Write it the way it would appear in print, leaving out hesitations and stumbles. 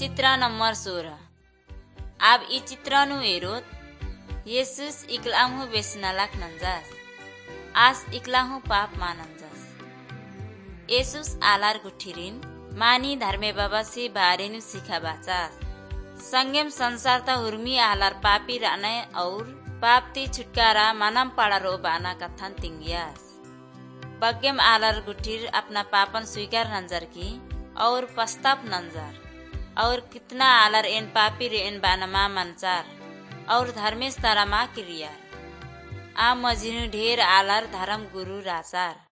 चित्र नंबर 16। अब ई चित्रनु हेरोत येसुस इकलाहु बेसनालाक नंजास आस इकलाहु पाप मानंजास। येसुस आलार गुठिरिन मानी धर्मे बाबासी बारेनु सिखा बाचास संगेम संसार ता हुर्मी आलार पापी राने और पाप ती छुटकारा मानम पाड़ा रो बाना कथन तिंगियास बग्गेम आलार गुठिर अपना पापन स्वीकार नंजर की और पश्चाताप नंजर और कितना आलर एन पापी रे एन बानमा मनचार और धर्मेश तारामा क्रिया आ मजिनु ढेर आलर धर्म गुरु राचार।